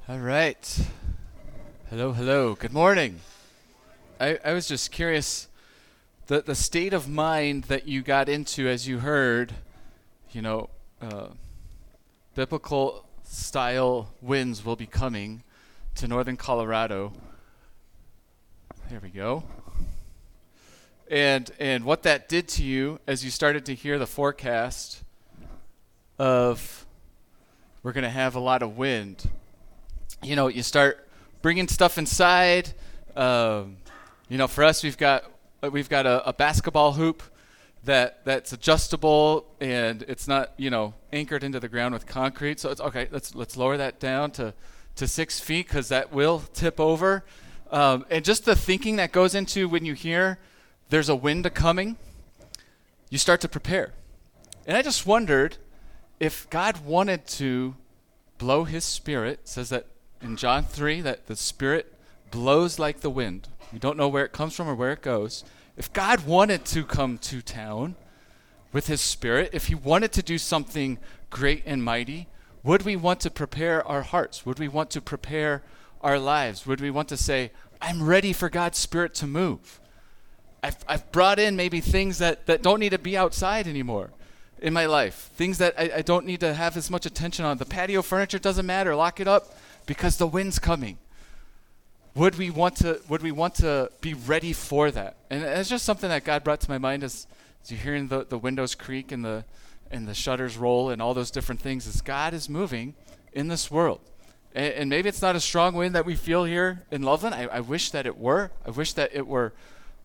All right. Hello, hello. Good morning. I was just curious, the state of mind that you got into as you heard, you know, uh, biblical style winds will be coming to northern Colorado. There we go. And what that did to you as you started to hear the forecast of we're going to have a lot of wind. You know, you start bringing stuff inside. For us, we've got a basketball hoop that's adjustable and it's not anchored into the ground with concrete. So it's okay. Let's lower that down to 6 feet because that will tip over. And just the thinking that goes into when you hear there's a wind coming, you start to prepare. And I just wondered if God wanted to blow His Spirit. It says that in John 3 that the Spirit blows like the wind. We don't know where it comes from or where it goes. If God wanted to come to town with His Spirit, if He wanted to do something great and mighty, would we want to prepare our hearts? Would we want to prepare our lives? Would we want to say, I'm ready for God's Spirit to move? I've brought in maybe things that don't need to be outside anymore in my life. Things that I don't need to have as much attention on. The patio furniture doesn't matter. Lock it up because the wind's coming. Would we want to be ready for that? And it's just something that God brought to my mind as you're hearing the windows creak and the shutters roll and all those different things, is God is moving in this world. And maybe it's not a strong wind that we feel here in Loveland. I wish that it were. I wish that it were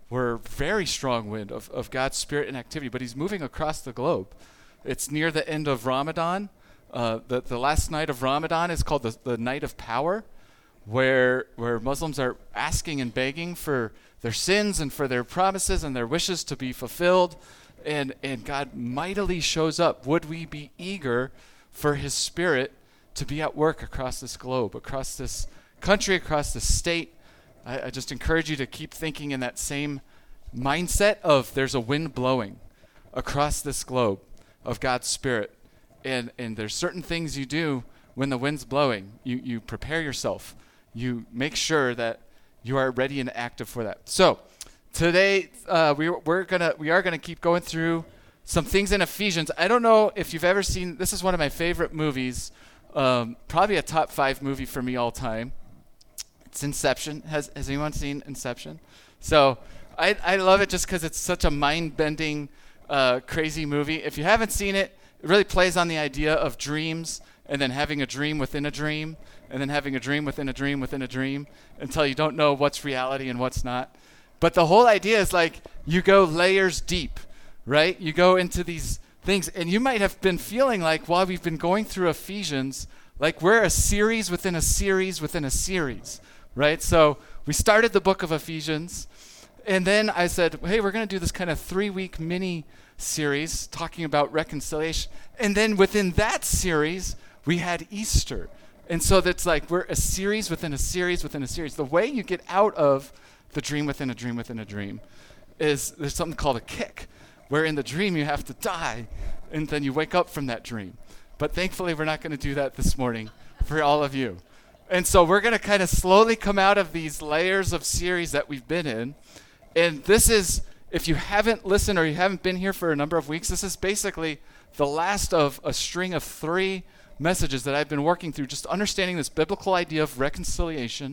very strong wind of God's Spirit and activity, but He's moving across the globe. It's near the end of Ramadan. The last night of Ramadan is called the Night of Power, where Muslims are asking and begging for their sins and for their promises and their wishes to be fulfilled, and God mightily shows up. Would we be eager for His Spirit to be at work across this globe, across this country, across this state? I just encourage you to keep thinking in that same mindset of there's a wind blowing across this globe of God's Spirit. And there's certain things you do when the wind's blowing. You prepare yourself. You make sure that you are ready and active for that. So today we are gonna keep going through some things in Ephesians. I don't know if you've ever seen. This is one of my favorite movies. Probably a top 5 movie for me all time. It's Inception. Has anyone seen Inception? So I love it just because it's such a mind-bending, crazy movie. If you haven't seen it, it really plays on the idea of dreams and then having a dream within a dream and then having a dream within a dream within a dream until you don't know what's reality and what's not. But the whole idea is like you go layers deep, right? You go into these things, and you might have been feeling like while we've been going through Ephesians, like we're a series within a series within a series, right? So we started the book of Ephesians, and then I said, hey, we're going to do this kind of 3-week mini series talking about reconciliation. And then within that series, we had Easter. And so that's like we're a series within a series within a series. The way you get out of the dream within a dream within a dream is there's something called a kick, where in the dream you have to die, and then you wake up from that dream. But thankfully, we're not going to do that this morning for all of you. And so we're going to kind of slowly come out of these layers of series that we've been in. And this is, if you haven't listened or you haven't been here for a number of weeks, this is basically the last of a string of 3 messages that I've been working through, just understanding this biblical idea of reconciliation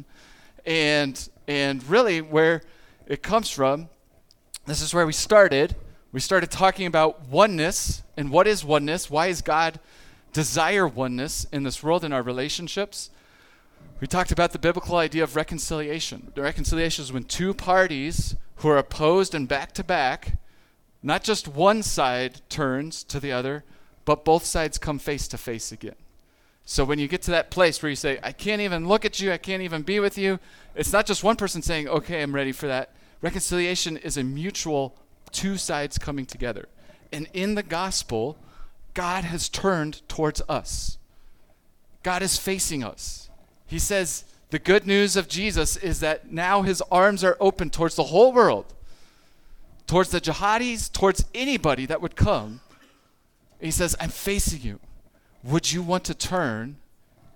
and really where it comes from. This is where we started. We started talking about oneness and what is oneness. Why does God desire oneness in this world in our relationships? We talked about the biblical idea of reconciliation. The reconciliation is when 2 parties who are opposed and back to back, not just one side turns to the other, but both sides come face to face again. So when you get to that place where you say, I can't even look at you, I can't even be with you, it's not just one person saying, okay, I'm ready for that. Reconciliation is a mutual 2 sides coming together. And in the gospel, God has turned towards us. God is facing us. He says the good news of Jesus is that now His arms are open towards the whole world, towards the jihadis, towards anybody that would come. He says, I'm facing you. Would you want to turn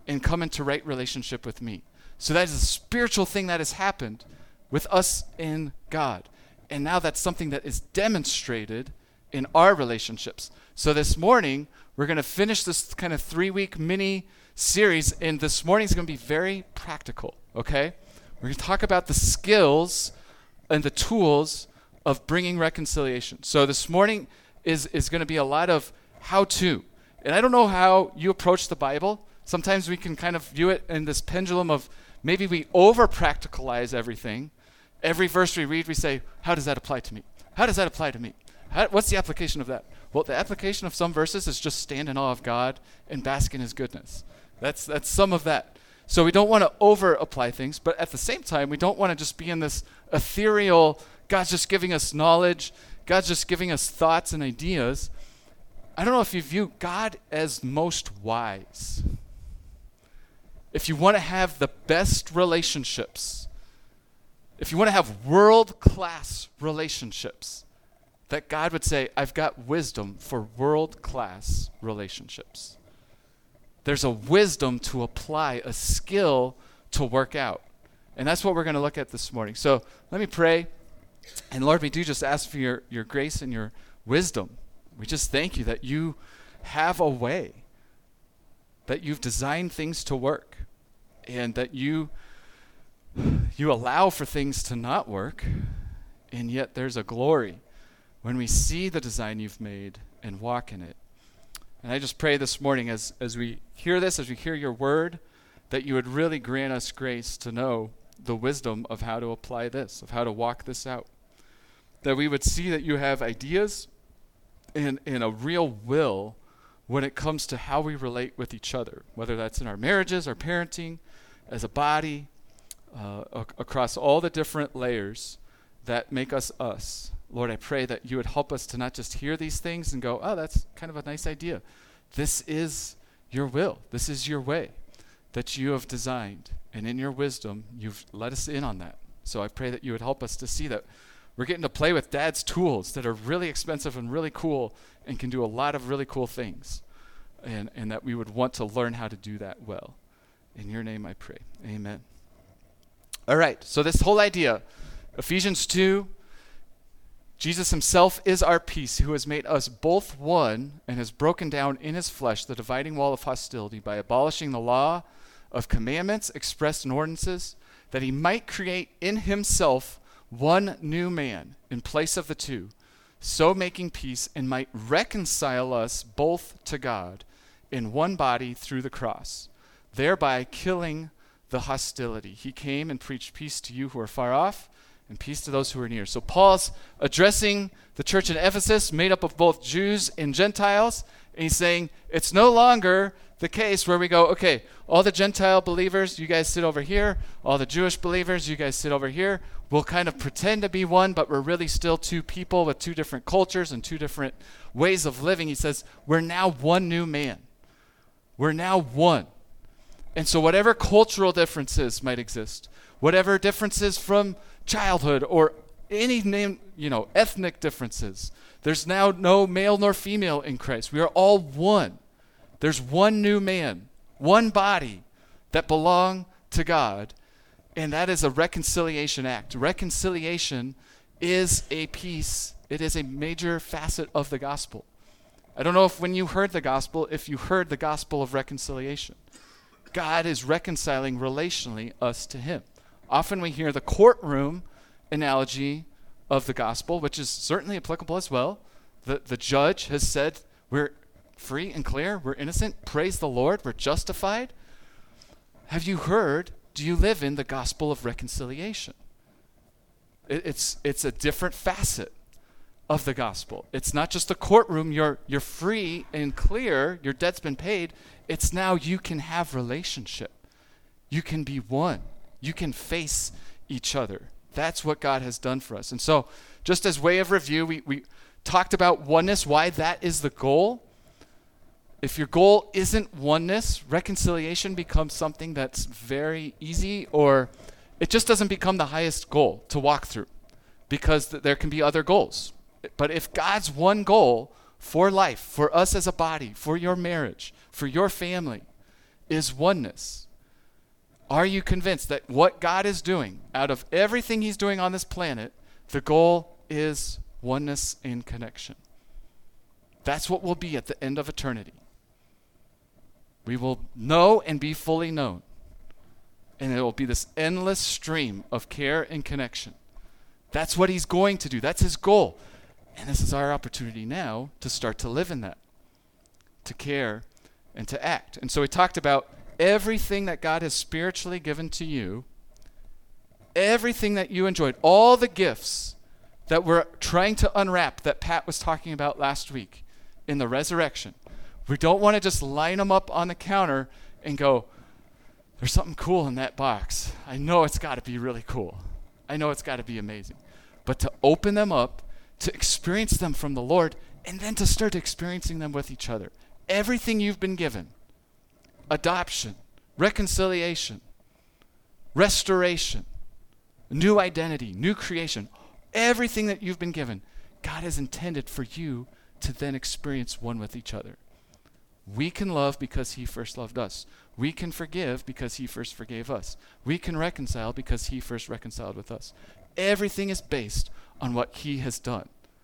and come into right relationship with me. So that is a spiritual thing that has happened with us in God. And now that's something that is demonstrated in our relationships. So this morning, we're going to finish this kind of 3-week mini series, and this morning's going to be very practical, okay? We're going to talk about the skills and the tools of bringing reconciliation. So this morning is going to be a lot of how-to. And I don't know how you approach the Bible. Sometimes we can kind of view it in this pendulum of maybe we over-practicalize everything. Every verse we read, we say, how does that apply to me? How does that apply to me? What's the application of that? Well, the application of some verses is just stand in awe of God and bask in his goodness. That's some of that. So we don't want to over-apply things, but at the same time, we don't want to just be in this ethereal, God's just giving us knowledge, God's just giving us thoughts and ideas. I don't know if you view God as most wise. If you want to have the best relationships, if you want to have world-class relationships, that God would say, I've got wisdom for world-class relationships. There's a wisdom to apply, a skill to work out. And that's what we're going to look at this morning. So let me pray. And Lord, we do just ask for your grace and your wisdom. We just thank you that you have a way, that you've designed things to work, and that you allow for things to not work, and yet there's a glory when we see the design you've made and walk in it. And I just pray this morning as we hear this, as we hear your word, that you would really grant us grace to know the wisdom of how to apply this, of how to walk this out. That we would see that you have ideas and a real will when it comes to how we relate with each other, whether that's in our marriages, our parenting, as a body, across all the different layers that make us us. Lord, I pray that you would help us to not just hear these things and go, oh, that's kind of a nice idea. This is your will. This is your way that you have designed. And in your wisdom, you've let us in on that. So I pray that you would help us to see that we're getting to play with Dad's tools that are really expensive and really cool and can do a lot of really cool things. And that we would want to learn how to do that well. In your name I pray. Amen. All right, so this whole idea, Ephesians 2, Jesus himself is our peace, who has made us both one and has broken down in his flesh the dividing wall of hostility by abolishing the law of commandments expressed in ordinances, that he might create in himself one new man in place of the two, so making peace, and might reconcile us both to God in one body through the cross, thereby killing the hostility. He came and preached peace to you who are far off, and peace to those who are near. So Paul's addressing the church in Ephesus, made up of both Jews and Gentiles, and he's saying it's no longer the case where we go, okay, all the Gentile believers, you guys sit over here. All the Jewish believers, you guys sit over here. We'll kind of pretend to be one, but we're really still two people with two different cultures and two different ways of living. He says, we're now one new man. We're now one. And so whatever cultural differences might exist, whatever differences from childhood or any ethnic differences, there's now no male nor female in Christ. We are all one. There's one new man, one body that belong to God, and that is a reconciliation act. Reconciliation is a piece, it is a major facet of the gospel. I don't know if when you heard the gospel, if you heard the gospel of reconciliation. God is reconciling relationally us to him. Often we hear the courtroom analogy of the gospel, which is certainly applicable as well. The judge has said we're free and clear, we're innocent, praise the Lord, we're justified. Have you heard, do you live in the gospel of reconciliation? It's a different facet of the gospel. It's not just a courtroom, you're free and clear, your debt's been paid. It's now you can have relationship. You can be one. You can face each other. That's what God has done for us. And so, just as way of review, we talked about oneness, why that is the goal. If your goal isn't oneness, reconciliation becomes something that's very easy, or it just doesn't become the highest goal to walk through, because there can be other goals. But if God's one goal for life, for us as a body, for your marriage, for your family, is oneness. Are you convinced that what God is doing, out of everything he's doing on this planet, the goal is oneness and connection? That's what we'll be at the end of eternity. We will know and be fully known. And it will be this endless stream of care and connection. That's what he's going to do. That's his goal. And this is our opportunity now to start to live in that, to care and to act. And so we talked about everything that God has spiritually given to you, everything that you enjoyed, all the gifts that we're trying to unwrap that Pat was talking about last week in the resurrection. We don't want to just line them up on the counter and go, there's something cool in that box. I know it's got to be really cool. I know it's got to be amazing. But to open them up, to experience them from the Lord, and then to start experiencing them with each other. Everything you've been given, adoption, reconciliation, restoration, new identity, new creation, everything that you've been given, God has intended for you to then experience one with each other. We can love because he first loved us. We can forgive because he first forgave us. We can reconcile because he first reconciled with us. Everything is based on what he has done.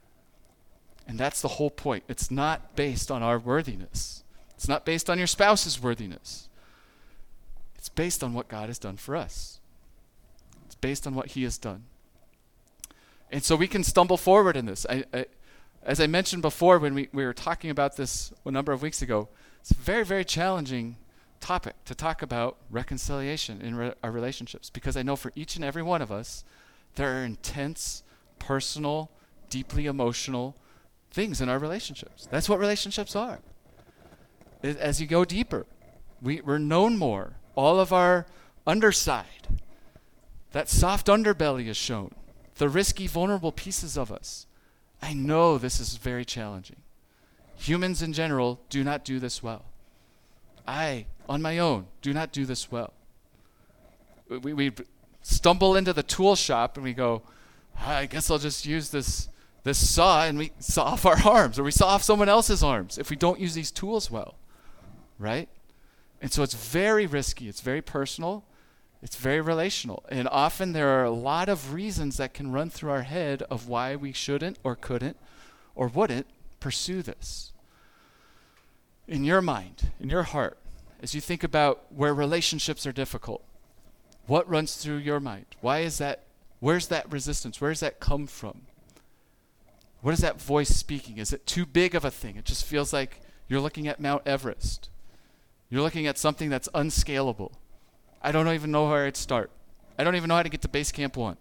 And that's the whole point. It's not based on our worthiness. It's not based on your spouse's worthiness. It's based on what God has done for us. It's based on what he has done. And so we can stumble forward in this. As I mentioned before when we were talking about this a number of weeks ago, it's a very, very challenging topic to talk about reconciliation in our relationships, because I know for each and every one of us, there are intense, personal, deeply emotional things in our relationships. That's what relationships are. As you go deeper, we're known more. All of our underside, that soft underbelly is shown. The risky, vulnerable pieces of us. I know this is very challenging. Humans in general do not do this well. I, on my own, do not do this well. We stumble into the tool shop and we go, I guess I'll just use this saw, and we saw off our arms, or we saw off someone else's arms if we don't use these tools well, right? And so it's very risky. It's very personal. It's very relational. And often there are a lot of reasons that can run through our head of why we shouldn't or couldn't or wouldn't pursue this. In your mind, in your heart, as you think about where relationships are difficult, what runs through your mind? Why is that? Where's that resistance? Where does that come from? What is that voice speaking? Is it too big of a thing? It just feels like you're looking at Mount Everest. You're looking at something that's unscalable. I don't even know where I'd start. I don't even know how to get to Base Camp 1.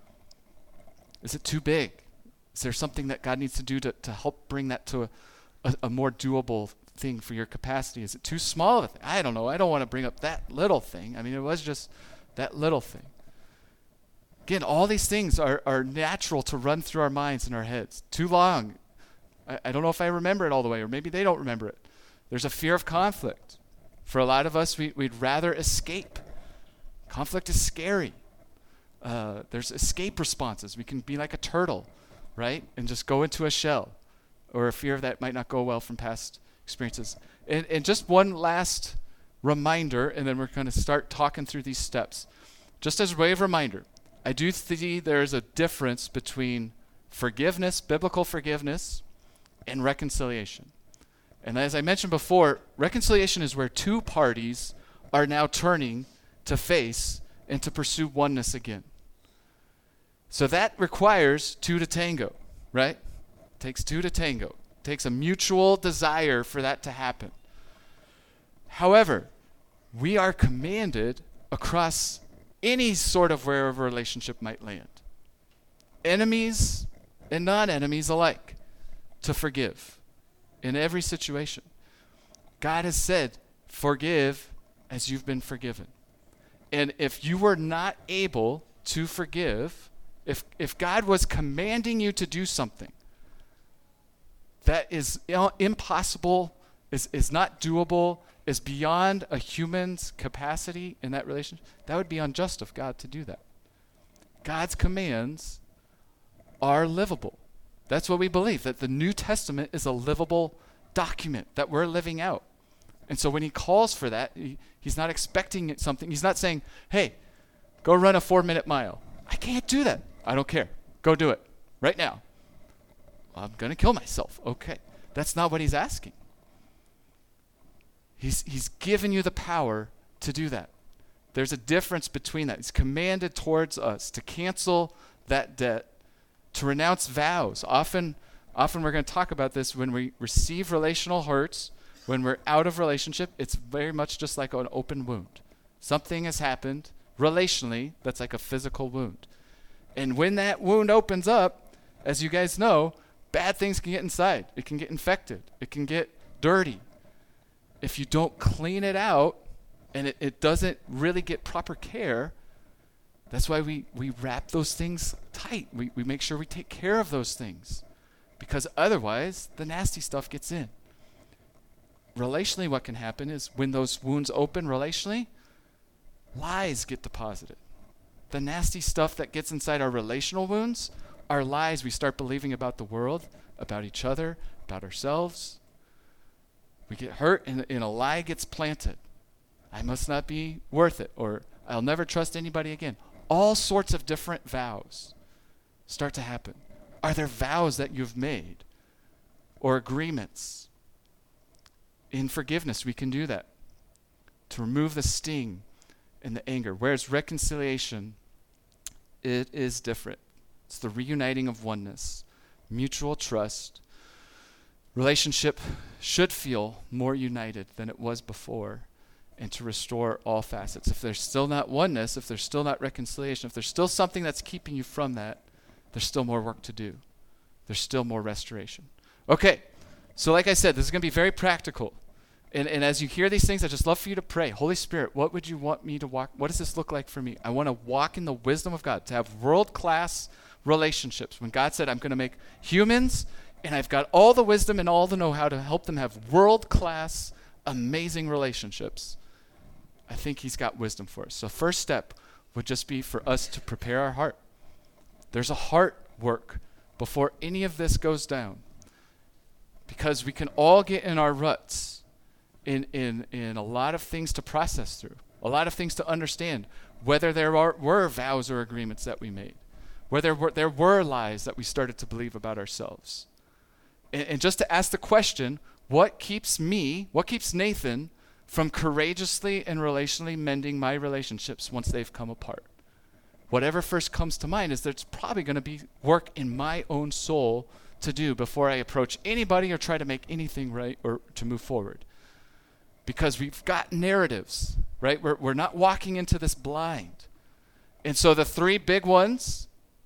Is it too big? Is there something that God needs to do to help bring that to a more doable thing for your capacity? Is it too small of a thing? I don't know. I don't want to bring up that little thing. I mean, it was just that little thing. Again, all these things are natural to run through our minds and our heads. Too long. I don't know if I remember it all the way, or maybe they don't remember it. There's a fear of conflict. For a lot of us, we'd rather escape. Conflict is scary. There's escape responses. We can be like a turtle, right? And just go into a shell, or a fear that might not go well from past experiences. And just one last reminder, and then we're going to start talking through these steps. Just as a way of reminder, I do see there's a difference between forgiveness, biblical forgiveness, and reconciliation. And as I mentioned before, reconciliation is where two parties are now turning to face and to pursue oneness again. So that requires two to tango, right? It takes two to tango. It takes a mutual desire for that to happen. However, we are commanded across any sort of where a relationship might land, enemies and non-enemies alike, to forgive in every situation. God has said, forgive as you've been forgiven. And if you were not able to forgive, if God was commanding you to do something that is impossible, is not doable, is beyond a human's capacity in that relationship, that would be unjust of God to do that. God's commands are livable. That's what we believe, that the New Testament is a livable document that we're living out. And so when he calls for that, he's not expecting something. He's not saying, hey, go run a 4-minute mile. I can't do that. I don't care. Go do it right now. I'm going to kill myself. Okay. That's not what he's asking. He's given you the power to do that. There's a difference between that. He's commanded towards us to cancel that debt, to renounce vows. Often we're going to talk about this when we receive relational hurts, when we're out of relationship. It's very much just like an open wound. Something has happened relationally that's like a physical wound. And when that wound opens up, as you guys know, bad things can get inside. It can get infected. It can get dirty. If you don't clean it out and it doesn't really get proper care, that's why we wrap those things tight. We make sure we take care of those things, because otherwise the nasty stuff gets in. Relationally, what can happen is when those wounds open relationally, lies get deposited. The nasty stuff that gets inside our relational wounds are lies we start believing about the world, about each other, about ourselves. We get hurt and a lie gets planted. I must not be worth it, or I'll never trust anybody again. All sorts of different vows start to happen. Are there vows that you've made or agreements? In forgiveness, we can do that to remove the sting and the anger. Whereas reconciliation, it is different. It's the reuniting of oneness, mutual trust. Relationship should feel more united than it was before, and to restore all facets. If there's still not oneness, if there's still not reconciliation, if there's still something that's keeping you from that, there's still more work to do. There's still more restoration. Okay, so like I said, this is going to be very practical. And as you hear these things, I just love for you to pray. Holy Spirit, what would you want me to walk? What does this look like for me? I want to walk in the wisdom of God, to have world-class relationships. When God said, I'm going to make humans, and I've got all the wisdom and all the know-how to help them have world-class, amazing relationships, I think he's got wisdom for us. So first step would just be for us to prepare our heart. There's a heart work before any of this goes down, because we can all get in our ruts in a lot of things to process through, a lot of things to understand, whether there were vows or agreements that we made, whether there were lies that we started to believe about ourselves. And just to ask the question, what keeps Nathan from courageously and relationally mending my relationships once they've come apart? Whatever first comes to mind is there's probably going to be work in my own soul to do before I approach anybody or try to make anything right or to move forward. Because we've got narratives, right? We're not walking into this blind. And so the three big ones,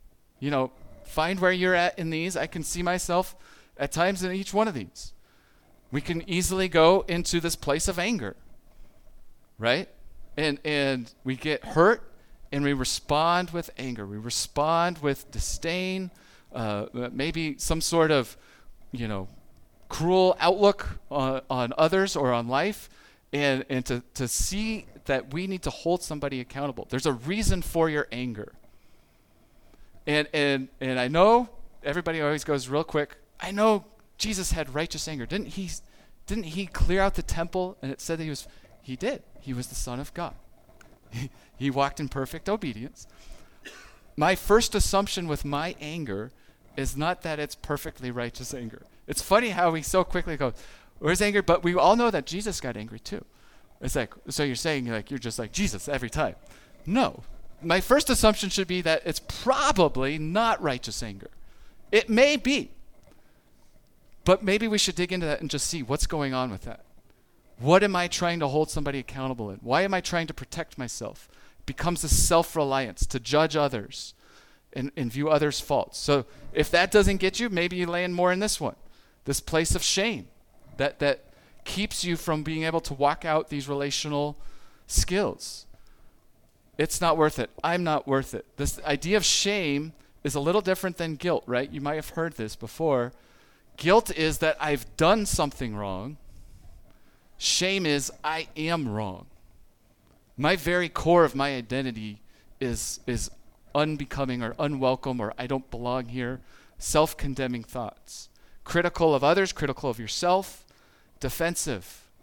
find where you're at in these. I can see myself at times in each one of these. We can easily go into this place of anger, right? And we get hurt and we respond with anger. We respond with disdain, maybe some sort of, cruel outlook on others or on life, and to see that we need to hold somebody accountable. There's a reason for your anger. And I know everybody always goes real quick, I know Jesus had righteous anger. Didn't he clear out the temple? And it said that he did. He was the Son of God. He walked in perfect obedience. My first assumption with my anger is not that it's perfectly righteous anger. It's funny how we so quickly go, where's anger? But we all know that Jesus got angry too. It's like, so you're saying you're just like Jesus every time. No. My first assumption should be that it's probably not righteous anger. It may be. But maybe we should dig into that and just see what's going on with that. What am I trying to hold somebody accountable in? Why am I trying to protect myself? It becomes a self-reliance to judge others and view others' faults. So if that doesn't get you, maybe you land more in this one. This place of shame that keeps you from being able to walk out these relational skills. It's not worth it. I'm not worth it. This idea of shame is a little different than guilt, right? You might have heard this before. Guilt is that I've done something wrong. Shame is I am wrong. My very core of my identity is unbecoming or unwelcome or I don't belong here. Self-condemning thoughts. Critical of others, critical of yourself, defensive,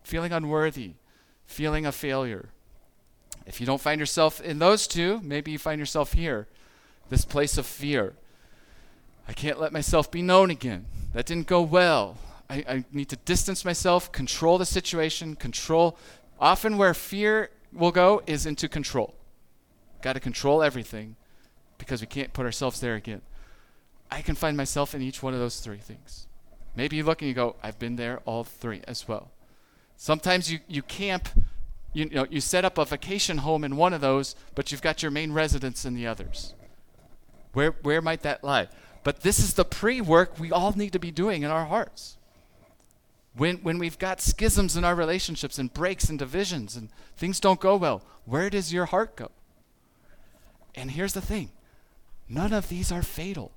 feeling unworthy, feeling a failure. If you don't find yourself in those two, maybe you find yourself here, this place of fear. I can't let myself be known again. That didn't go well. I need to distance myself, control the situation, control. Often where fear will go is into control. Got to control everything because we can't put ourselves there again. I can find myself in each one of those three things. Maybe you look and you go, I've been there all three as well. Sometimes you camp, you set up a vacation home in one of those, but you've got your main residence in the others. Where might that lie? But this is the pre-work we all need to be doing in our hearts. When we've got schisms in our relationships and breaks and divisions and things don't go well, where does your heart go? And here's the thing. None of these are fatal.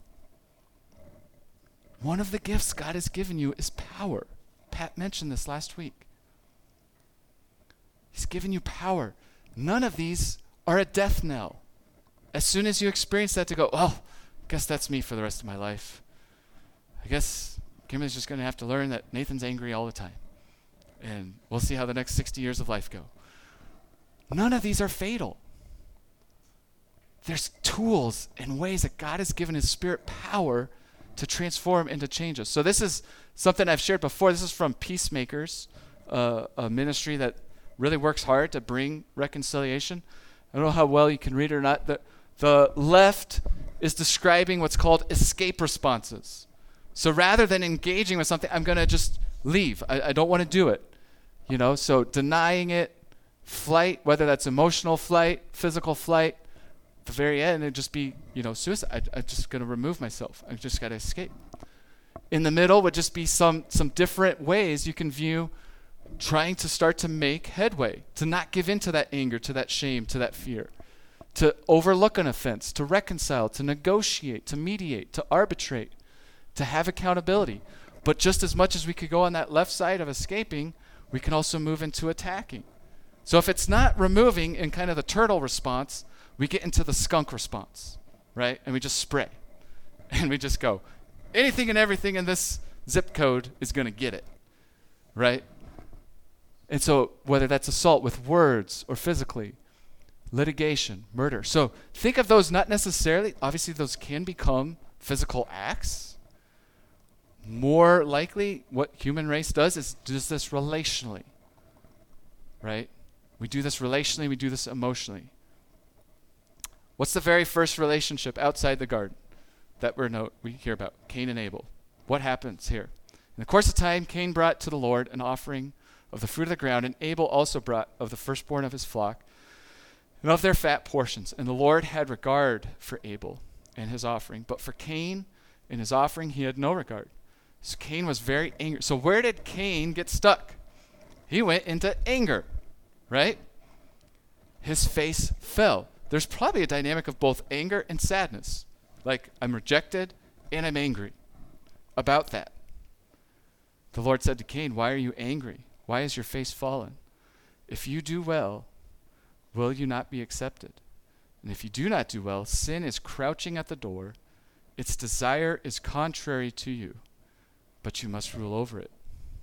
One of the gifts God has given you is power. Pat mentioned this last week. He's given you power. None of these are a death knell. As soon as you experience that to go, I guess that's me for the rest of my life. I guess Kimberly's just going to have to learn that Nathan's angry all the time. And we'll see how the next 60 years of life go. None of these are fatal. There's tools and ways that God has given his Spirit power to transform and to change us. So this is something I've shared before. This is from Peacemakers, a ministry that really works hard to bring reconciliation. I don't know how well you can read it or not. The left is describing what's called escape responses. So rather than engaging with something, I'm going to just leave. I don't want to do it. So denying it, flight, whether that's emotional flight, physical flight, at the very end, it'd just be, suicide. I'm just going to remove myself. I've just got to escape. In the middle would just be some different ways you can view trying to start to make headway, to not give in to that anger, to that shame, to that fear, to overlook an offense, to reconcile, to negotiate, to mediate, to arbitrate, to have accountability. But just as much as we could go on that left side of escaping, we can also move into attacking. So if it's not removing in kind of the turtle response, we get into the skunk response, right? And we just spray. And we just go, anything and everything in this zip code is going to get it, right? And so whether that's assault with words or physically, litigation, murder. So think of those not necessarily, obviously those can become physical acts. More likely what human race does is does this relationally, right? We do this relationally, we do this emotionally. What's the very first relationship outside the garden that we hear about? Cain and Abel. What happens here? In the course of time, Cain brought to the Lord an offering of the fruit of the ground, and Abel also brought of the firstborn of his flock and of their fat portions. And the Lord had regard for Abel and his offering, but for Cain and his offering he had no regard. So Cain was very angry. So where did Cain get stuck? He went into anger, right? His face fell. There's probably a dynamic of both anger and sadness. Like, I'm rejected and I'm angry about that. The Lord said to Cain, why are you angry? Why is your face fallen? If you do well, will you not be accepted? And if you do not do well, sin is crouching at the door. Its desire is contrary to you, but you must rule over it.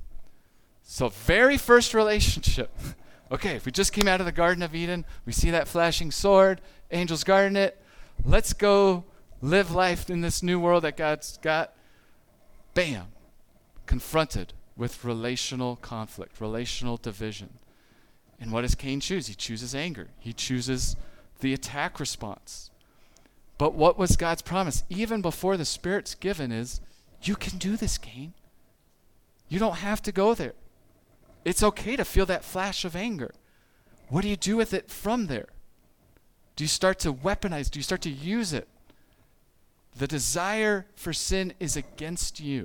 So very first relationship. Okay, if we just came out of the Garden of Eden, we see that flashing sword, angels guarding it. Let's go live life in this new world that God's got. Bam. Confronted with relational conflict, relational division. And what does Cain choose? He chooses anger. He chooses the attack response. But what was God's promise? Even before the Spirit's given is, you can do this, Cain. You don't have to go there. It's okay to feel that flash of anger. What do you do with it from there? Do you start to weaponize? Do you start to use it? The desire for sin is against you.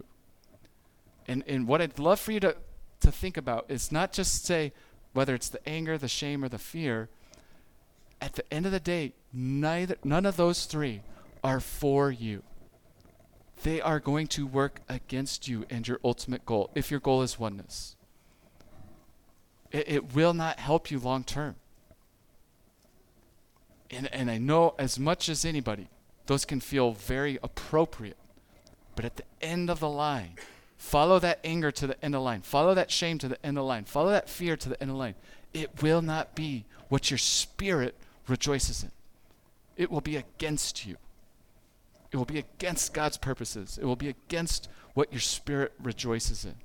And what I'd love for you to think about is not just say whether it's the anger, the shame, or the fear. At the end of the day, none of those three are for you. They are going to work against you and your ultimate goal, if your goal is oneness. It will not help you long term. And I know as much as anybody, those can feel very appropriate. But at the end of the line, Follow that anger to the end of the line. Follow that shame to the end of the line. Follow that fear to the end of the line. It will not be what your spirit rejoices in. It will be against you. It will be against God's purposes. It will be against what your spirit rejoices in.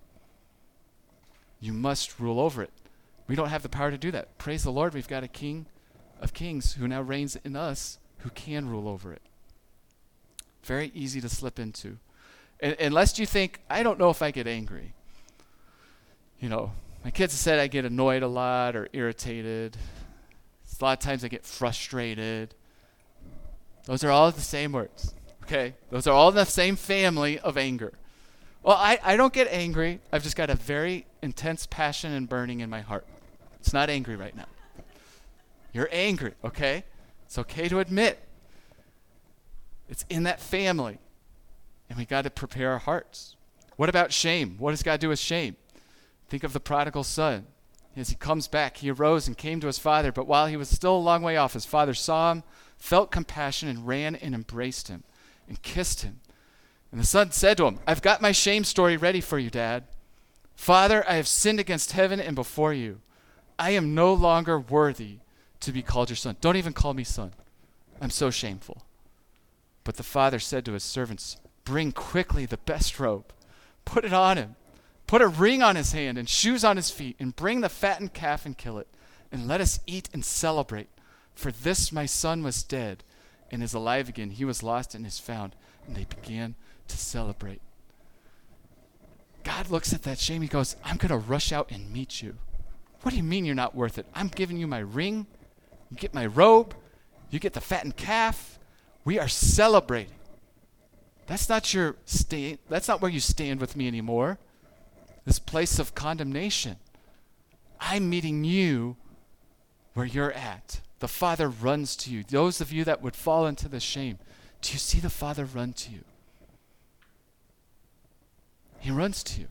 You must rule over it. We don't have the power to do that. Praise the Lord, we've got a King of Kings who now reigns in us, who can rule over it. Very easy to slip into. Unless you think, I don't know if I get angry. You know, my kids have said I get annoyed a lot or irritated. A lot of times I get frustrated. Those are all the same words, okay? Those are all in the same family of anger. Well, I don't get angry. I've just got a very intense passion and burning in my heart. It's not angry right now. You're angry, okay? It's okay to admit. It's in that family. And we got to prepare our hearts. What about shame? What does God do with shame? Think of the prodigal son. As he comes back, he arose and came to his father, but while he was still a long way off, his father saw him, felt compassion, and ran and embraced him and kissed him. And the son said to him, I've got my shame story ready for you, Dad. Father, I have sinned against heaven and before you. I am no longer worthy to be called your son. Don't even call me son. I'm so shameful. But the father said to his servants, bring quickly the best robe, put it on him, put a ring on his hand and shoes on his feet, and bring the fattened calf and kill it, and let us eat and celebrate. For this my son was dead and is alive again. He was lost and is found. And they began to celebrate. God looks at that shame. He goes, I'm going to rush out and meet you. What do you mean you're not worth it? I'm giving you my ring. You get my robe. You get the fattened calf. We are celebrating. That's not your stand. That's not where you stand with me anymore. This place of condemnation. I'm meeting you where you're at. The Father runs to you. Those of you that would fall into the shame, do you see the Father run to you? He runs to you.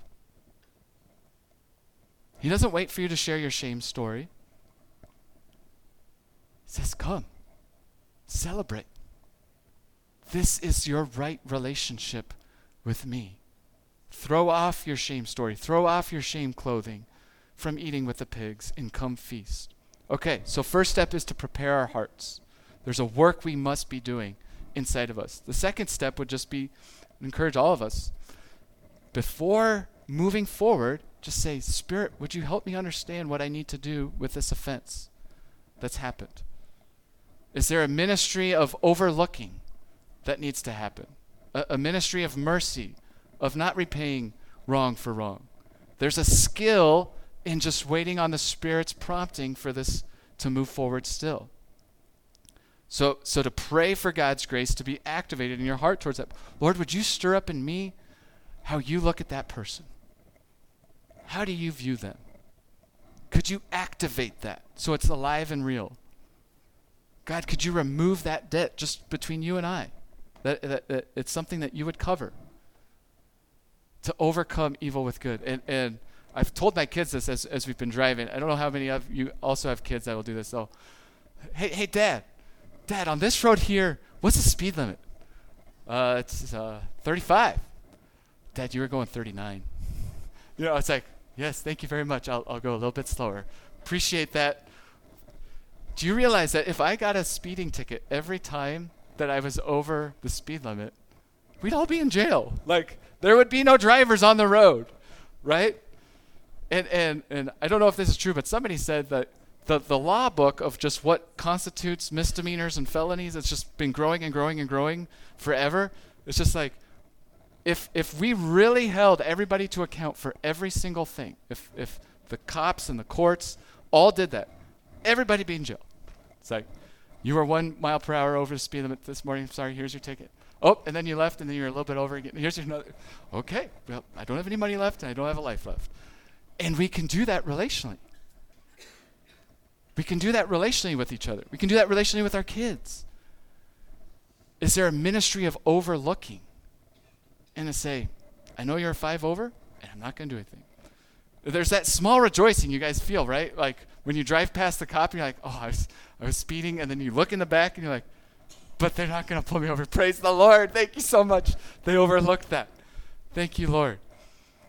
He doesn't wait for you to share your shame story. He says, come, celebrate. This is your right relationship with me. Throw off your shame story. Throw off your shame clothing from eating with the pigs and come feast. Okay, so first step is to prepare our hearts. There's a work we must be doing inside of us. The second step would just be encourage all of us. Before moving forward, just say, Spirit, would you help me understand what I need to do with this offense that's happened? Is there a ministry of overlooking that needs to happen? A ministry of mercy, of not repaying wrong for wrong. There's a skill in just waiting on the Spirit's prompting for this to move forward still. So to pray for God's grace to be activated in your heart towards that. Lord, would you stir up in me how you look at that person? How do you view them? Could you activate that so it's alive and real? God, could you remove that debt just between you and I? That it's something that you would cover to overcome evil with good. And I've told my kids this as we've been driving. I don't know how many of you also have kids that will do this. So, hey, Dad, on this road here, what's the speed limit? It's 35. Dad, you were going 39. You know, it's like, yes, thank you very much. I'll go a little bit slower. Appreciate that. Do you realize that if I got a speeding ticket every time that I was over the speed limit, we'd all be in jail. Like, there would be no drivers on the road, right? And I don't know if this is true, but somebody said that the law book of just what constitutes misdemeanors and felonies, it's just been growing and growing and growing forever. It's just like, if we really held everybody to account for every single thing, if the cops and the courts all did that, everybody be in jail. It's like, you were 1 mile per hour over the speed limit this morning. Sorry, here's your ticket. Oh, and then you left, and then you're a little bit over again. Here's your another. Okay, well, I don't have any money left, and I don't have a life left. And we can do that relationally. We can do that relationally with each other. We can do that relationally with our kids. Is there a ministry of overlooking? And to say, I know you're 5 over, and I'm not going to do anything. There's that small rejoicing you guys feel, right? Like when you drive past the cop, you're like, oh, I was speeding, and then you look in the back, and you're like, but they're not going to pull me over. Praise the Lord. Thank you so much. They overlooked that. Thank you, Lord.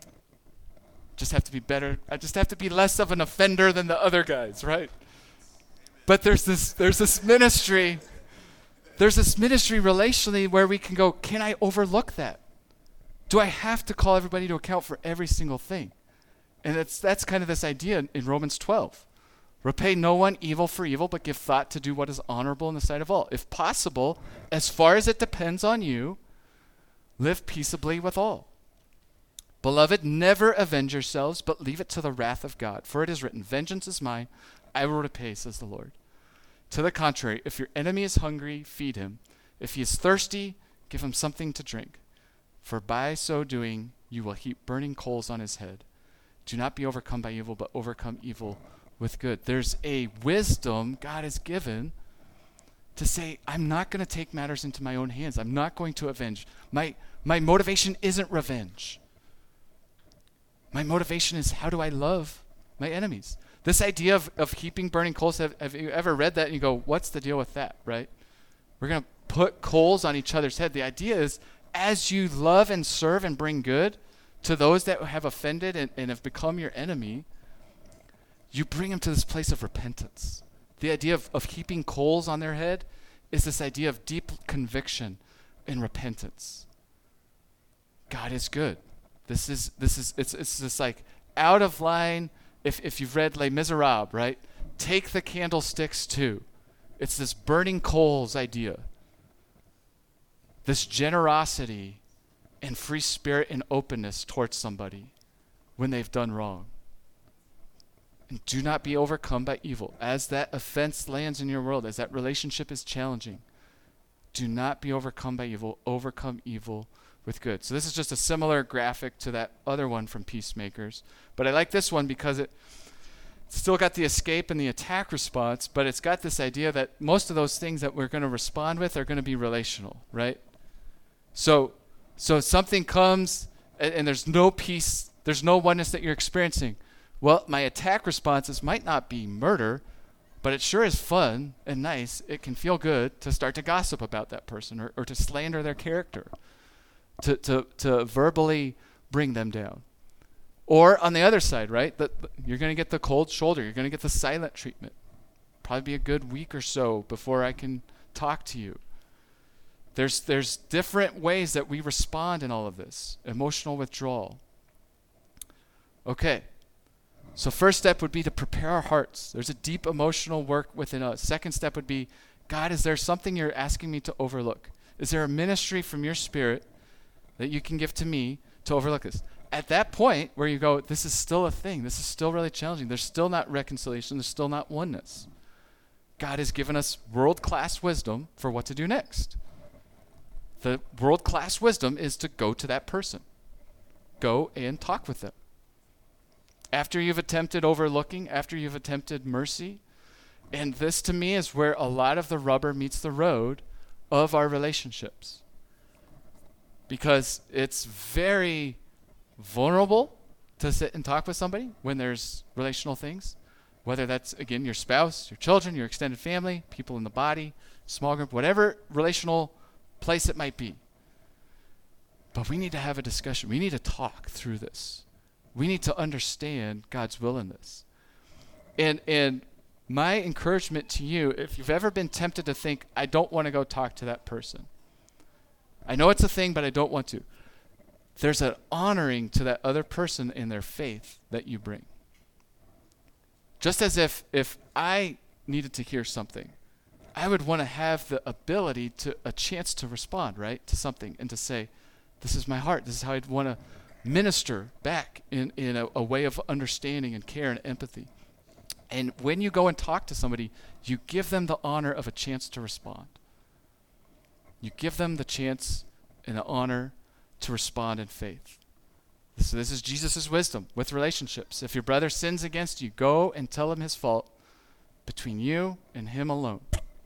just have to be better. I just have to be less of an offender than the other guys, right? But there's this ministry. There's this ministry relationally where we can go, can I overlook that? Do I have to call everybody to account for every single thing? And that's kind of this idea in Romans 12. Repay no one evil for evil, but give thought to do what is honorable in the sight of all. If possible, as far as it depends on you, live peaceably with all. Beloved, never avenge yourselves, but leave it to the wrath of God. For it is written, vengeance is mine, I will repay, says the Lord. To the contrary, if your enemy is hungry, feed him. If he is thirsty, give him something to drink. For by so doing, you will heap burning coals on his head. Do not be overcome by evil, but overcome evil with good. There's a wisdom God has given to say, I'm not going to take matters into my own hands. I'm not going to avenge. My motivation isn't revenge. My motivation is, how do I love my enemies? This idea of heaping burning coals, have you ever read that and you go, what's the deal with that, right? We're going to put coals on each other's head. The idea is, as you love and serve and bring good to those that have offended and have become your enemy, you bring them to this place of repentance. The idea of heaping coals on their head is this idea of deep conviction and repentance. God is good. It's this like out of line. If you've read Les Miserables, right? Take the candlesticks too. It's this burning coals idea. This generosity and free spirit and openness towards somebody when they've done wrong. And do not be overcome by evil. As that offense lands in your world, as that relationship is challenging, do not be overcome by evil. Overcome evil with good. So this is just a similar graphic to that other one from Peacemakers. But I like this one because it's still got the escape and the attack response, but it's got this idea that most of those things that we're going to respond with are going to be relational, right? So something comes and there's no peace, there's no oneness that you're experiencing. Well, my attack responses might not be murder, but it sure is fun and nice. It can feel good to start to gossip about that person or to slander their character, to verbally bring them down. Or on the other side, right, you're going to get the cold shoulder. You're going to get the silent treatment. Probably be a good week or so before I can talk to you. There's different ways that we respond in all of this. Emotional withdrawal. Okay. So first step would be to prepare our hearts. There's a deep emotional work within us. Second step would be, God, is there something you're asking me to overlook? Is there a ministry from your Spirit that you can give to me to overlook this? At that point where you go, this is still a thing. This is still really challenging. There's still not reconciliation. There's still not oneness. God has given us world-class wisdom for what to do next. The world-class wisdom is to go to that person. Go and talk with them. After you've attempted overlooking, after you've attempted mercy, and this to me is where a lot of the rubber meets the road of our relationships. Because it's very vulnerable to sit and talk with somebody when there's relational things, whether that's, again, your spouse, your children, your extended family, people in the body, small group, whatever relational place it might be. But we need to have a discussion. We need to talk through this. We need to understand God's will in this. And my encouragement to you, if you've ever been tempted to think, I don't want to go talk to that person. I know it's a thing, but I don't want to. There's an honoring to that other person in their faith that you bring. Just as if I needed to hear something, I would want to have the ability a chance to respond, right, to something and to say, this is my heart. This is how I'd want to minister back in a way of understanding and care and empathy. And when you go and talk to somebody, you give them the honor of a chance to respond. You give them the chance and the honor to respond in faith. So this is Jesus' wisdom with relationships. If your brother sins against you, go and tell him his fault between you and him alone.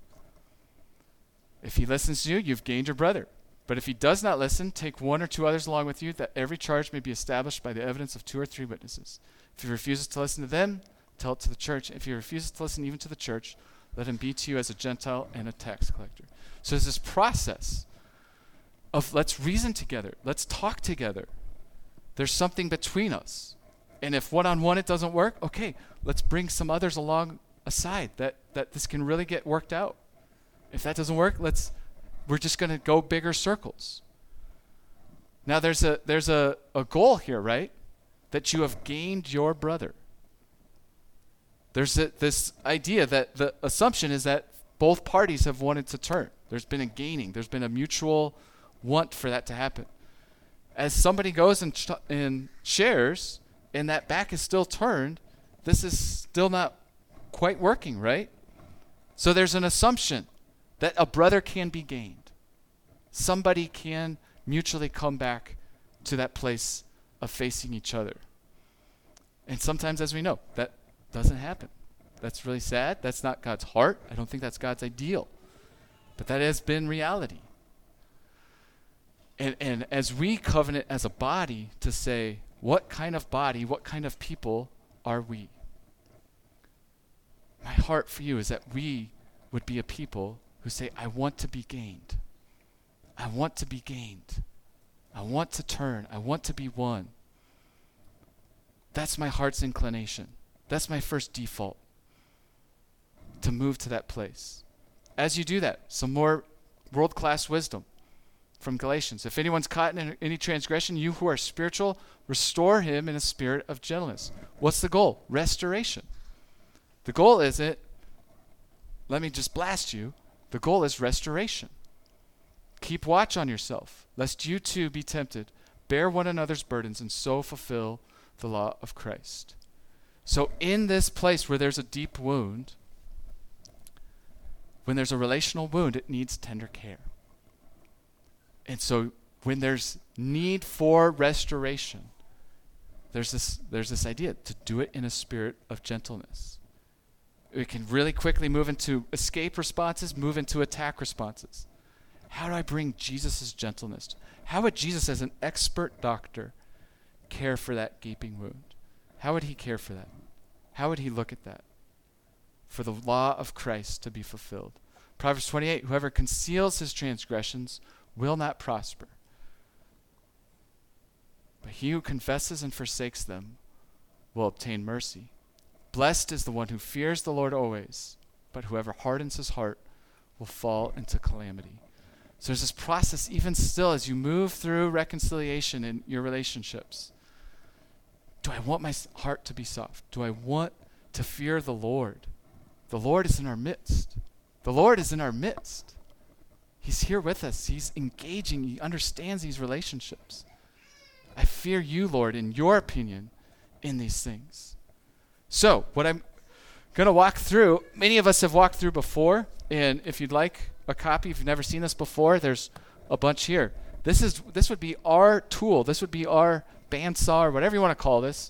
If he listens to you, you've gained your brother. But if he does not listen, take one or two others along with you, that every charge may be established by the evidence of 2 or 3 witnesses. If he refuses to listen to them, tell it to the church. If he refuses to listen even to the church, let him be to you as a Gentile and a tax collector. So there's this process of let's reason together. Let's talk together. There's something between us. And if one-on-one it doesn't work, okay, let's bring some others along aside that this can really get worked out. If that doesn't work, we're just going to go bigger circles. Now there's a goal here, right? That you have gained your brother. There's this idea that the assumption is that both parties have wanted to turn. There's been a gaining. There's been a mutual want for that to happen. As somebody goes and shares, and that back is still turned, this is still not quite working, right? So there's an assumption that a brother can be gained. Somebody can mutually come back to that place of facing each other. And sometimes, as we know, that doesn't happen. That's really sad. That's not God's heart. I don't think that's God's ideal. But that has been reality. And as we covenant as a body to say, what kind of body, what kind of people are we? My heart for you is that we would be a people who say, I want to be gained. I want to be gained. I want to turn. I want to be one. That's my heart's inclination. That's my first default, to move to that place. As you do that, some more world-class wisdom from Galatians. If anyone's caught in any transgression, you who are spiritual, restore him in a spirit of gentleness. What's the goal? Restoration. The goal isn't, let me just blast you. The goal is restoration. Keep watch on yourself, lest you too be tempted. Bear one another's burdens and so fulfill the law of Christ. So in this place where there's a deep wound, when there's a relational wound, it needs tender care. And so when there's need for restoration, there's this idea to do it in a spirit of gentleness. We can really quickly move into escape responses, move into attack responses. How do I bring Jesus' gentleness? How would Jesus, as an expert doctor, care for that gaping wound? How would he care for that? How would he look at that? For the law of Christ to be fulfilled. Proverbs 28, whoever conceals his transgressions will not prosper. But he who confesses and forsakes them will obtain mercy. Blessed is the one who fears the Lord always, but whoever hardens his heart will fall into calamity. So there's this process, even still, as you move through reconciliation in your relationships. Do I want my heart to be soft? Do I want to fear the Lord? The Lord is in our midst. The Lord is in our midst. He's here with us. He's engaging. He understands these relationships. I fear you, Lord, in your opinion, in these things. So, what I'm going to walk through, many of us have walked through before, and if you'd like a copy, if you've never seen this before, there's a bunch here. This would be our tool. This would be our bandsaw, or whatever you want to call this.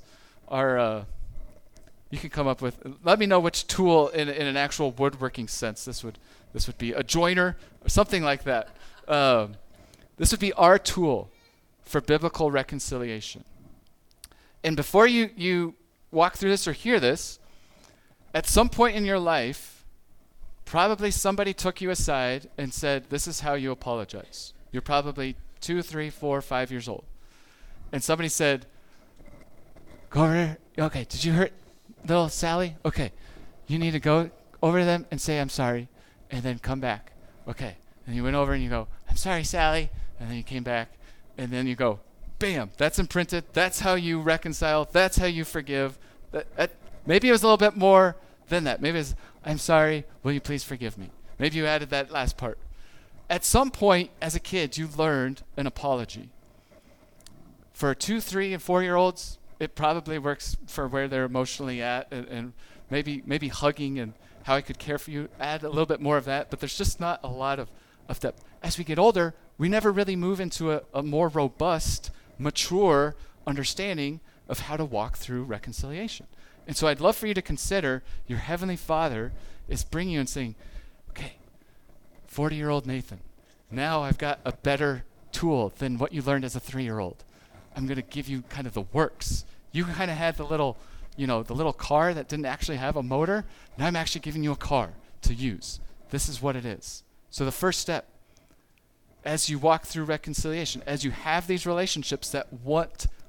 You can come up with, let me know which tool in an actual woodworking sense this would be. A joiner or something like that. This would be our tool for biblical reconciliation. And before you walk through this or hear this, at some point in your life, probably somebody took you aside and said, this is how you apologize. You're probably 2, 3, 4, 5 years old. And somebody said, go over there. Okay, did you hurt little Sally? Okay, you need to go over to them and say, I'm sorry, and then come back. Okay, and you went over and you go, I'm sorry, Sally, and then you came back, and then you go, bam, that's imprinted. That's how you reconcile. That's how you forgive. Maybe it was a little bit more than that. Maybe it's, I'm sorry, will you please forgive me? Maybe you added that last part. At some point as a kid, you learned an apology. For 2, 3, and 4-year-olds, it probably works for where they're emotionally at, and maybe hugging and how I could care for you, add a little bit more of that, but there's just not a lot of depth. As we get older, we never really move into a more robust, mature understanding of how to walk through reconciliation. And so I'd love for you to consider your Heavenly Father is bringing you and saying, okay, 40-year-old Nathan, now I've got a better tool than what you learned as a 3-year-old. I'm going to give you kind of the works. You kind of had the little car that didn't actually have a motor. Now I'm actually giving you a car to use. This is what it is. So the first step, as you walk through reconciliation, as you have these relationships that want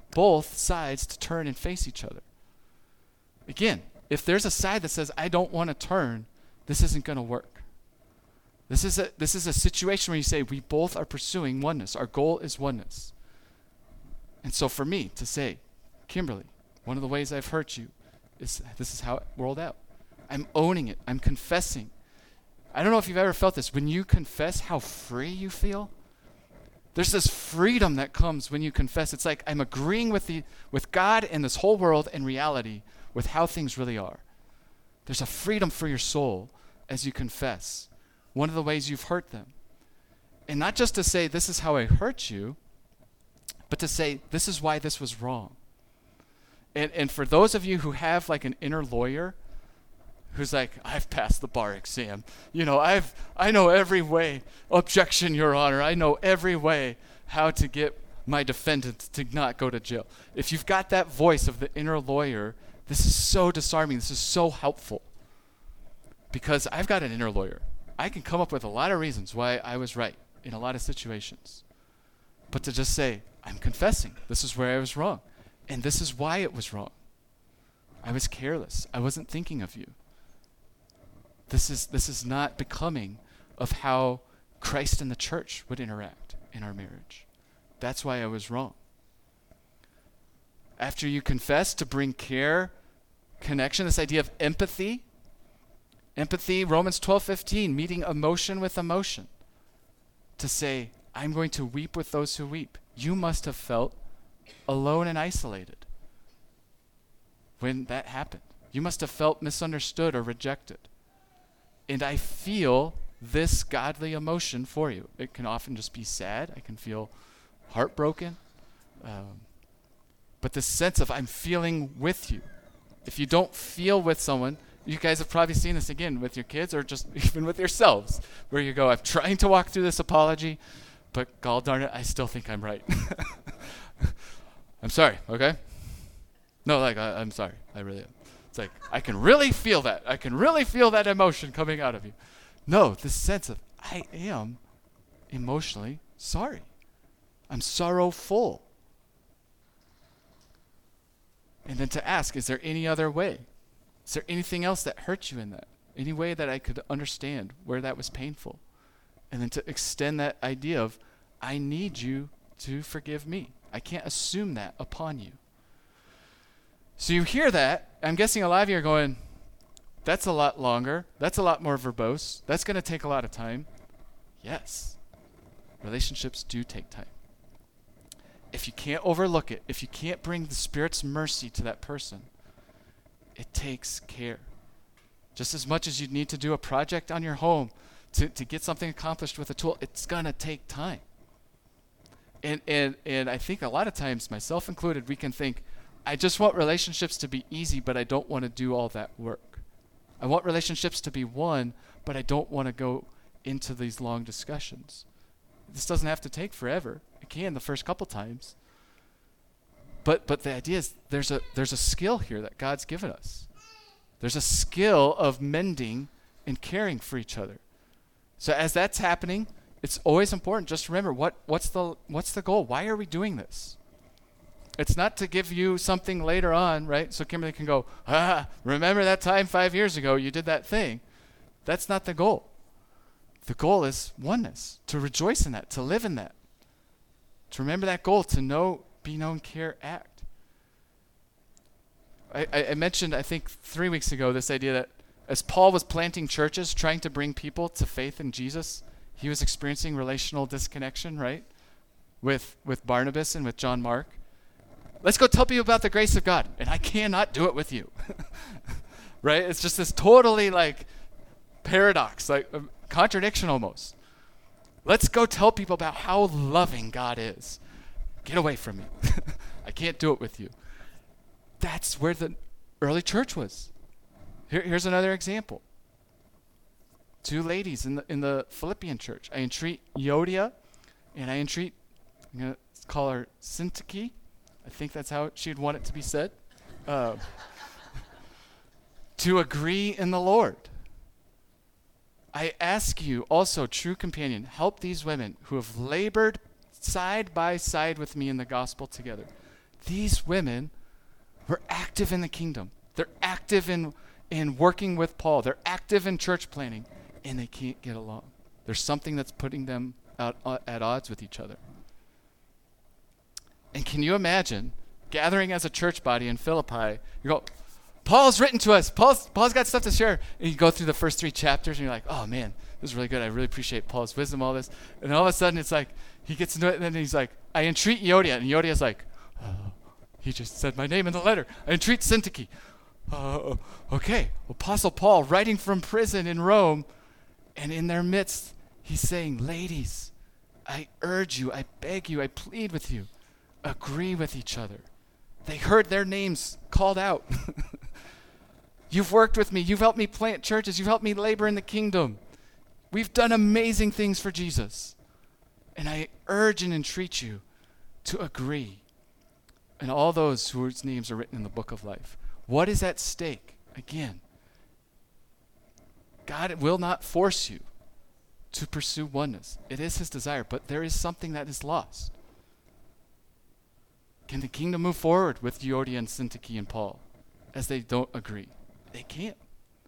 both sides to turn and face each other. Again, if there's a side that says, I don't want to turn, this isn't going to work. This is a situation where you say, we both are pursuing oneness. Our goal is oneness. And so for me to say, Kimberly, one of the ways I've hurt you is this is how it rolled out. I'm owning it. I'm confessing. I don't know if you've ever felt this. When you confess, how free you feel. There's this freedom that comes when you confess. It's like I'm agreeing with God and this whole world and reality with how things really are. There's a freedom for your soul as you confess one of the ways you've hurt them. And not just to say, this is how I hurt you, but to say, this is why this was wrong. And for those of you who have like an inner lawyer who's like, I've passed the bar exam. I know every way. Objection, Your Honor. I know every way how to get my defendant to not go to jail. If you've got that voice of the inner lawyer, this is so disarming. This is so helpful. Because I've got an inner lawyer. I can come up with a lot of reasons why I was right in a lot of situations. But to just say, I'm confessing. This is where I was wrong. And this is why it was wrong. I was careless. I wasn't thinking of you. This is not becoming of how Christ and the church would interact in our marriage. That's why I was wrong. After you confess, to bring care, connection, this idea of empathy. Empathy, Romans 12:15, meeting emotion with emotion. To say, I'm going to weep with those who weep. You must have felt alone and isolated when that happened. You must have felt misunderstood or rejected. And I feel this godly emotion for you. It can often just be sad. I can feel heartbroken. But the sense of I'm feeling with you. If you don't feel with someone, you guys have probably seen this again with your kids or just even with yourselves, where you go, I'm trying to walk through this apology, but gall darn it, I still think I'm right. I'm sorry, okay? No, I'm sorry. I really am. It's like, I can really feel that. I can really feel that emotion coming out of you. No, this sense of, I am emotionally sorry. I'm sorrowful. And then to ask, is there any other way? Is there anything else that hurt you in that? Any way that I could understand where that was painful? And then to extend that idea of, I need you to forgive me. I can't assume that upon you. So you hear that. I'm guessing a lot of you are going, that's a lot longer. That's a lot more verbose. That's going to take a lot of time. Yes. Relationships do take time. If you can't overlook it, if you can't bring the Spirit's mercy to that person, it takes care. Just as much as you need to do a project on your home to get something accomplished with a tool, it's going to take time. And I think a lot of times, myself included, we can think, I just want relationships to be easy, but I don't want to do all that work. I want relationships to be one, but I don't want to go into these long discussions. This doesn't have to take forever. It can the first couple times. But the idea is there's a skill here that God's given us. There's a skill of mending and caring for each other. So as that's happening, it's always important just to remember what's the goal? Why are we doing this? It's not to give you something later on, right? So Kimberly can go, remember that time 5 years ago you did that thing. That's not the goal. The goal is oneness, to rejoice in that, to live in that, to remember that goal, to know, be known, care, act. I mentioned, I think 3 weeks ago, this idea that as Paul was planting churches, trying to bring people to faith in Jesus, he was experiencing relational disconnection, right? With Barnabas and with John Mark. Let's go tell people about the grace of God. And I cannot do it with you. Right? It's just this totally paradox, contradiction almost. Let's go tell people about how loving God is. Get away from me. I can't do it with you. That's where the early church was. Here's another example. 2 ladies in the Philippian church. I entreat Euodia, and I'm going to call her Syntyche. I think that's how she'd want it to be said. To agree in the Lord. I ask you also, true companion, help these women who have labored side by side with me in the gospel together. These women were active in the kingdom. They're active in working with Paul. They're active in church planning, and they can't get along. There's something that's putting them at odds with each other. And can you imagine gathering as a church body in Philippi? You go, Paul's written to us. Paul's got stuff to share. And you go through the first 3 chapters, and you're like, oh, man, this is really good. I really appreciate Paul's wisdom, all this. And all of a sudden, it's like, he gets into it, and then he's like, I entreat Euodia. And Euodia's like, oh, he just said my name in the letter. I entreat Syntyche. Okay. Apostle Paul, writing from prison in Rome, and in their midst, he's saying, ladies, I urge you, I beg you, I plead with you, agree with each other. They heard their names called out. You've worked with me. You've helped me plant churches. You've helped me labor in the kingdom. We've done amazing things for Jesus. And I urge and entreat you to agree. And all those whose names are written in the book of life. What is at stake? Again, God will not force you to pursue oneness. It is his desire, but there is something that is lost. Can the kingdom move forward with Euodia and Syntyche and Paul as they don't agree? They can't.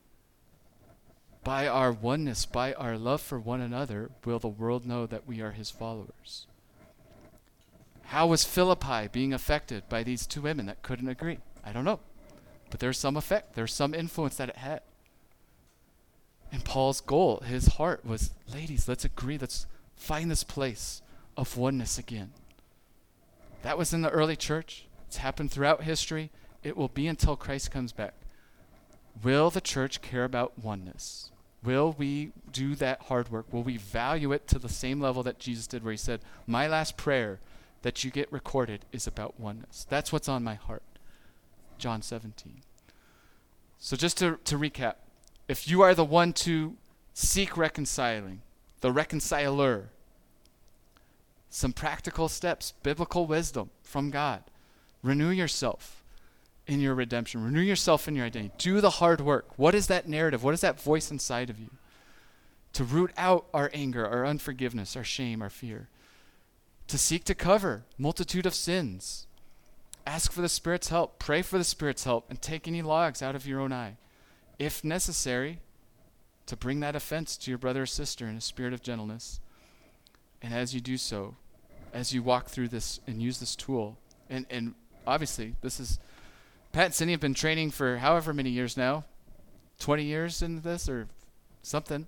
By our oneness, by our love for one another, will the world know that we are his followers. How was Philippi being affected by these 2 women that couldn't agree? I don't know. But there's some effect. There's some influence that it had. And Paul's goal, his heart was, ladies, let's agree. Let's find this place of oneness again. That was in the early church. It's happened throughout history. It will be until Christ comes back. Will the church care about oneness? Will we do that hard work? Will we value it to the same level that Jesus did, where he said, my last prayer that you get recorded is about oneness. That's what's on my heart. John 17. So just to recap, if you are the one to seek reconciling, the reconciler, some practical steps, biblical wisdom from God. Renew yourself in your redemption. Renew yourself in your identity. Do the hard work. What is that narrative? What is that voice inside of you? To root out our anger, our unforgiveness, our shame, our fear. To seek to cover multitude of sins. Ask for the Spirit's help. Pray for the Spirit's help. And take any logs out of your own eye. If necessary, to bring that offense to your brother or sister in a spirit of gentleness. And as you do so, as you walk through this and use this tool, and obviously this is, Pat and Cindy have been training for however many years now, 20 years into this or something.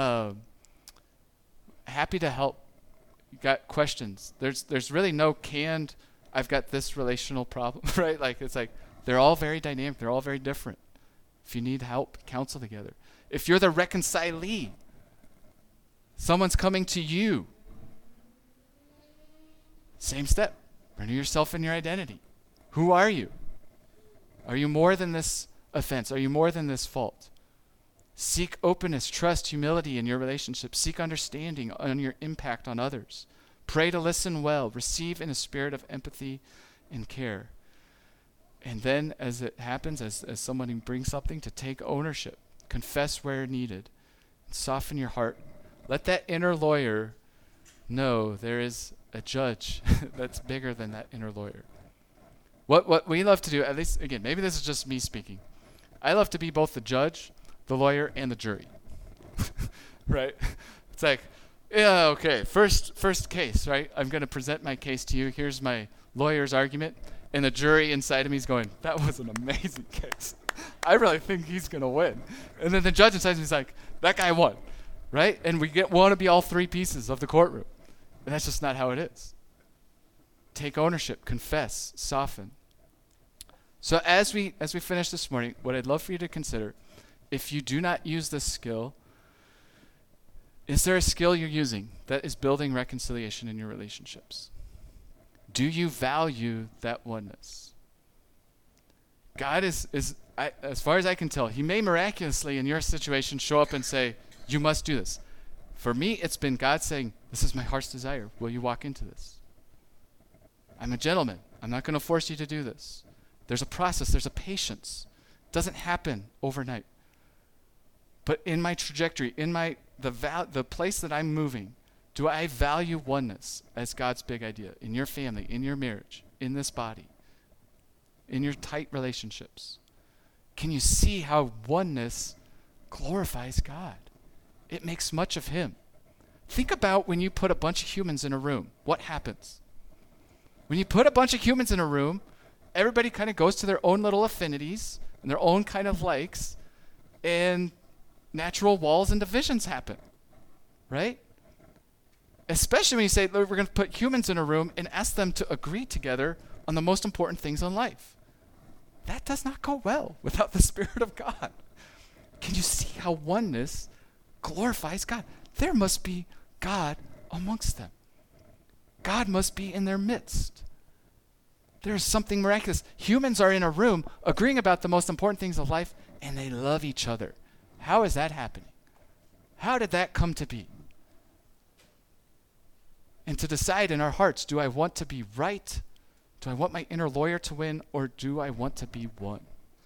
Happy to help. You got questions. There's really no canned, I've got this relational problem, right? Like, it's like, they're all very dynamic. They're all very different. If you need help, counsel together. If you're the reconcilee, someone's coming to you. Same step. Renew yourself in your identity. Who are you? Are you more than this offense? Are you more than this fault? Seek openness, trust, humility in your relationship. Seek understanding on your impact on others. Pray to listen well. Receive in a spirit of empathy and care. And then, as it happens, as someone who brings something, to take ownership. Confess where needed. Soften your heart. Let that inner lawyer know there is a judge that's bigger than that inner lawyer. What we love to do, at least, again, maybe this is just me speaking. I love to be both the judge, the lawyer, and the jury. Right? It's like, yeah, okay, first case, right? I'm going to present my case to you. Here's my lawyer's argument. And the jury inside of me is going, that was an amazing case. I really think he's going to win. And then the judge inside of me is like, that guy won, right? And we want to be all 3 pieces of the courtroom. And that's just not how it is. Take ownership, confess, soften. So as we finish this morning, what I'd love for you to consider, if you do not use this skill, is there a skill you're using that is building reconciliation in your relationships? Do you value that oneness? God is as far as I can tell, he may miraculously in your situation show up and say, you must do this. For me, it's been God saying, this is my heart's desire. Will you walk into this? I'm a gentleman. I'm not going to force you to do this. There's a process. There's a patience. It doesn't happen overnight. But in my trajectory, in the place that I'm moving, do I value oneness as God's big idea in your family, in your marriage, in this body? in your tight relationships? Can you see how oneness glorifies God? It makes much of him. Think about when you put a bunch of humans in a room. What happens? When you put a bunch of humans in a room, everybody kind of goes to their own little affinities and their own kind of likes, and natural walls and divisions happen, right? Especially when you say, Lord, we're going to put humans in a room and ask them to agree together on the most important things in life. That does not go well without the Spirit of God. Can you see how oneness glorifies God? There must be God amongst them. God must be in their midst. There's something miraculous. Humans are in a room agreeing about the most important things of life, and they love each other. How is that happening? How did that come to be? And to decide in our hearts, do I want to be right? Do I want my inner lawyer to win, or do I want to be one?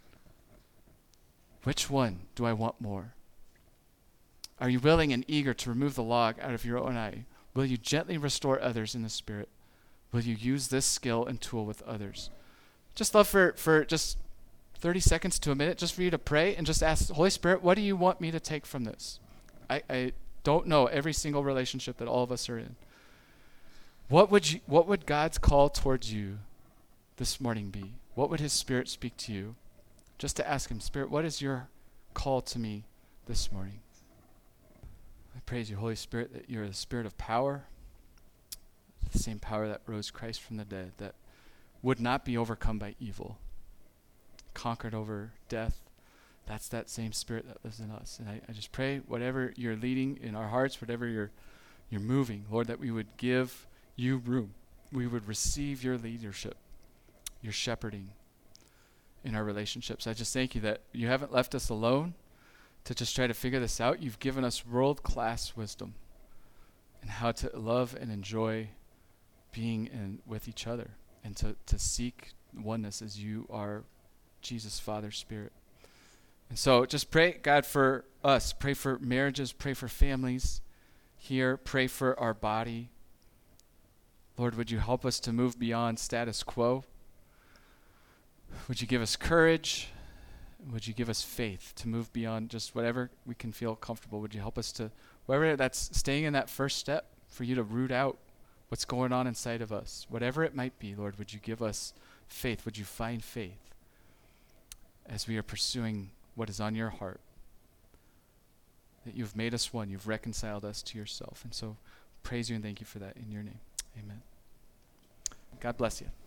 Which one do I want more? Are you willing and eager to remove the log out of your own eye? Will you gently restore others in the Spirit? Will you use this skill and tool with others? Just love for just 30 seconds to a minute, just for you to pray and just ask, Holy Spirit, what do you want me to take from this? I don't know every single relationship that all of us are in. What would God's call towards you this morning be? What would his Spirit speak to you? Just to ask him, Spirit, what is your call to me this morning? I praise you, Holy Spirit, that you're the Spirit of power, the same power that rose Christ from the dead, that would not be overcome by evil, conquered over death. That's that same Spirit that lives in us. And I just pray, whatever you're leading in our hearts, whatever you're moving, Lord, that we would give you room. We would receive your leadership, your shepherding in our relationships. I just thank you that you haven't left us alone to just try to figure this out. You've given us world-class wisdom and how to love and enjoy being with each other, and to seek oneness as you are Jesus, Father, Spirit. And so just pray, God, for us. Pray for marriages. Pray for families here. Pray for our body. Lord, would you help us to move beyond status quo? Would you give us courage? Would you give us faith to move beyond just whatever we can feel comfortable? Would you help us to, whatever that's staying in that first step, for you to root out what's going on inside of us? Whatever it might be, Lord, would you give us faith? Would you find faith as we are pursuing what is on your heart? That you've made us one. You've reconciled us to yourself. And so praise you and thank you for that in your name. Amen. God bless you.